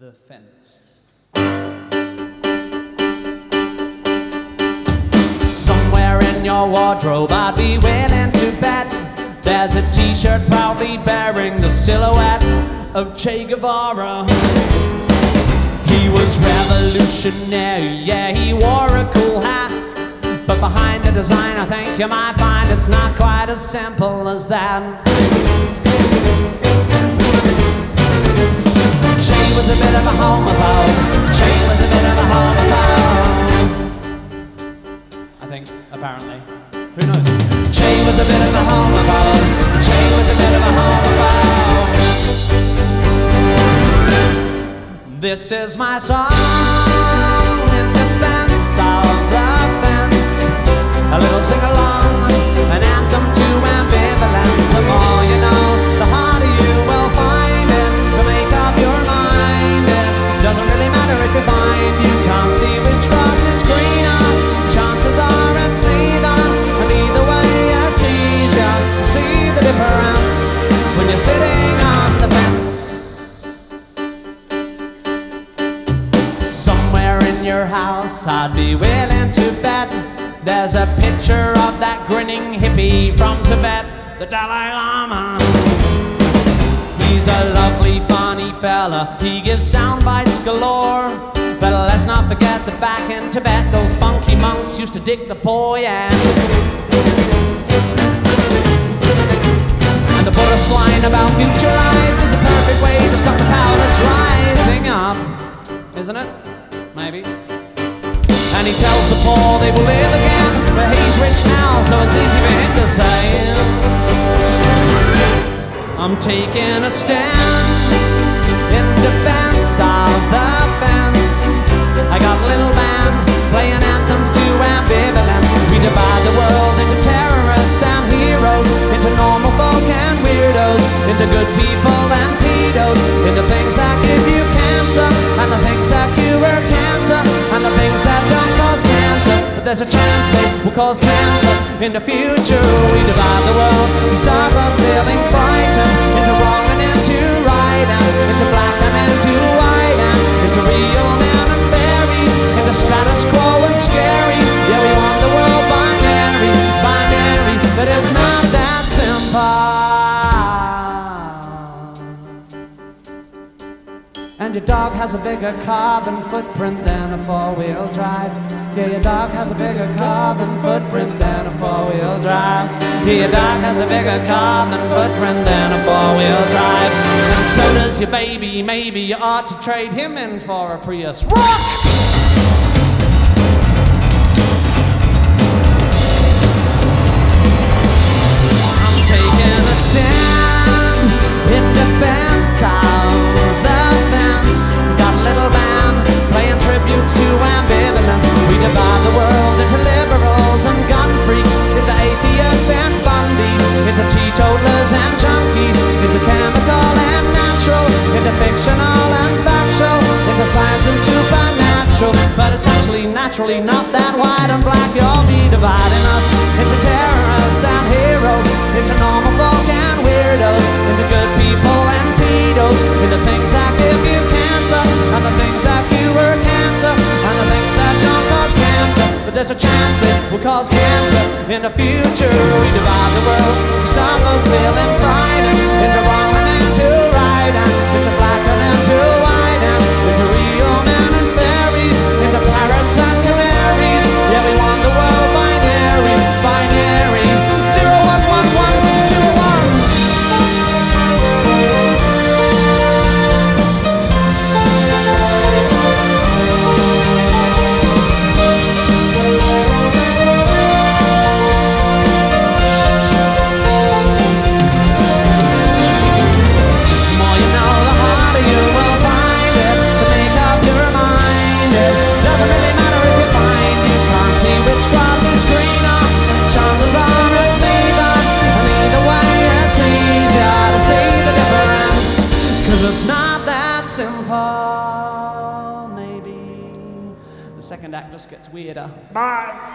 The Fence. Somewhere in your wardrobe I'd be willing to bet there's a t-shirt proudly bearing the silhouette of Che Guevara. He was revolutionary, yeah, he wore a cool hat, but behind the design I think you might find it's not quite as simple as that. Che was a bit of a homophobe. Che was a bit of a homophobe. I think, apparently. Who knows? Che was a bit of a homophobe. Che was a bit of a homophobe. This is my song in defense of the fence. A little sing-along, an anthem to ambivalence. The more you know, the harder you will find it to make up your mind. It doesn't really matter if you find you can't see which grass is greener. Chances are it's neither, and either way it's easier to see the difference when you're sitting on the fence. Somewhere in your house I'd be willing to bet there's a picture of that grinning hippie from Tibet, the Dalai Lama. He's a lovely, funny fella, he gives sound bites galore. But let's not forget that back in Tibet those funky monks used to dig the poor, yeah. And the Buddhist line about future lives is a perfect way to stop the powerless rising up, isn't it? Maybe. And he tells the poor they will live again, but he's rich now, so it's easy for him to say, I'm taking a stand in defense of the fence. I got a little band playing anthems to ambivalence. We divide the world into terrorists and heroes, into normal folk and weirdos, into good people and pedos, into things that give you cancer, and the things that cure cancer, and the things that don't cause cancer, but there's a chance they will cause cancer in the future. We divide the world to stop us feeling frightened, into wrong and into right, and into black and into white, and into real men and fairies, into status quo and scary. Yeah, we want the world binary, binary, but it's not that simple. And your dog has a bigger carbon footprint than a four-wheel drive. Yeah, your dog has a bigger carbon footprint than a four-wheel drive. Yeah, your dog has a bigger carbon footprint than a four-wheel drive. And so does your baby. Maybe you ought to trade him in for a Prius. Rock! I'm taking a stand in defense of the fence. Got a little band playing tributes to ambivalence. We divide the world into liberals and gun freaks, into atheists and fundies, into teetotalers and junkies, into chemical and natural, into fictional and factual, into science and supernatural. But it's actually naturally not that white and black. You'll be dividing us into terrorists and heroes, into normal folk and weirdos, into good people and pedos, into things that give you cancer, and the things that cure cancer, and the things that don't cause cancer, but there's a chance it will cause cancer in the future. We divide the world to stop us feeling frightened, into wrong and into right, and into black and into white, and into real men and fairies, into parrots and canaries. Yeah, we want the world binary, binary, 011101. It's not that simple, maybe. The second act just gets weirder. Bye.